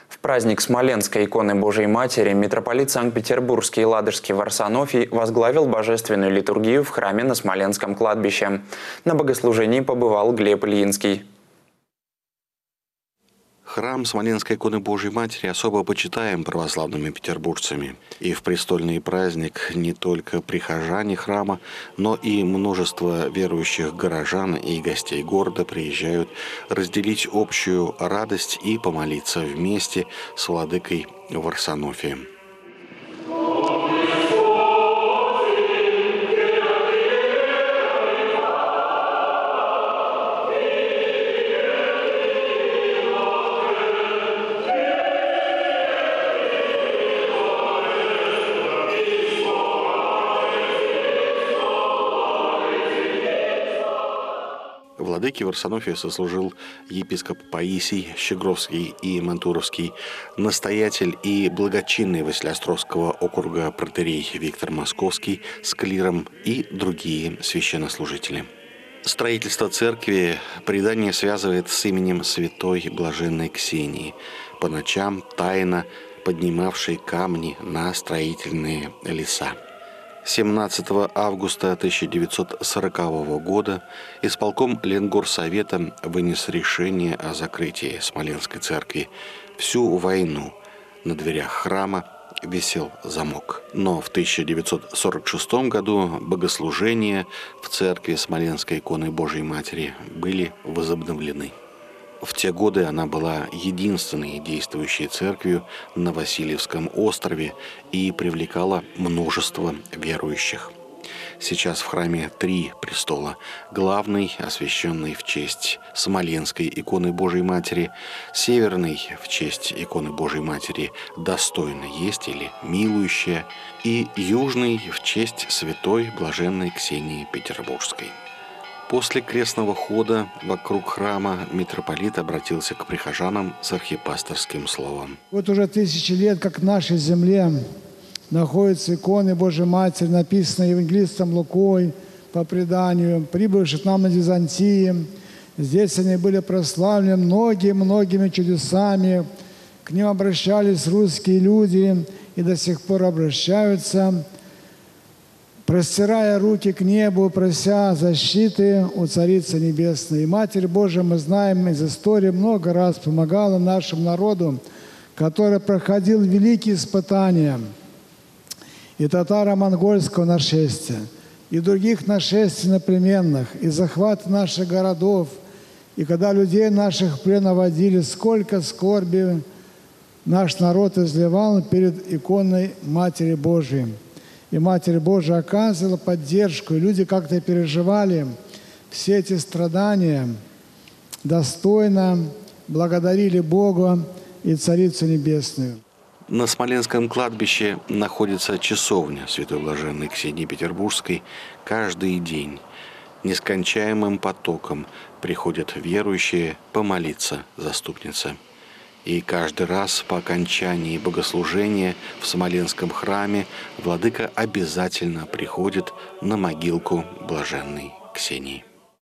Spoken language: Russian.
В праздник Смоленской иконы Божией Матери митрополит Санкт-Петербургский и Ладожский Варсонофий возглавил божественную литургию в храме на Смоленском кладбище. На богослужении побывал Глеб Ильинский. Храм Смоленской иконы Божией Матери особо почитаем православными петербуржцами. И в престольный праздник не только прихожане храма, но и множество верующих горожан и гостей города приезжают разделить общую радость и помолиться вместе с владыкой Варсонофием. Владыке Варсонофия сослужил епископ Паисий Щегровский и Мантуровский, настоятель и благочинный Василеостровского округа протоиерей Виктор Московский с клиром и другие священнослужители. Строительство церкви предание связывает с именем святой блаженной Ксении, по ночам тайно поднимавшей камни на строительные леса. 17 августа 1940 года исполком Ленгорсовета вынес решение о закрытии Смоленской церкви. Всю войну на дверях храма висел замок. Но в 1946 году богослужения в церкви Смоленской иконы Божией Матери были возобновлены. В те годы она была единственной действующей церковью на Васильевском острове и привлекала множество верующих. Сейчас в храме 3 престола. Главный, освященный в честь Смоленской иконы Божией Матери, северный в честь иконы Божией Матери «Достойно есть» или «Милующая», и южный в честь святой блаженной Ксении Петербургской. После крестного хода вокруг храма митрополит обратился к прихожанам с архипасторским словом. Вот уже 1000 лет, как в нашей земле находятся иконы Божией Матери, написанные евангелистом Лукой по преданию, прибывших к нам на Византии. Здесь они были прославлены многими чудесами. К ним обращались русские люди и до сих пор обращаются, простирая руки к небу, прося защиты у Царицы Небесной. И Матерь Божия, мы знаем из истории, много раз помогала нашему народу, который проходил великие испытания и татаро-монгольского нашествия, и других нашествий иноплеменных, и захвата наших городов. И когда людей наших в плен водили, сколько скорби наш народ изливал перед иконой Матери Божией. И Матерь Божия оказывала поддержку, и люди как-то переживали все эти страдания, достойно благодарили Бога и Царицу Небесную. На Смоленском кладбище находится часовня святой блаженной Ксении Петербургской. Каждый день нескончаемым потоком приходят верующие помолиться заступнице. И каждый раз по окончании богослужения в Смоленском храме владыка обязательно приходит на могилку блаженной Ксении.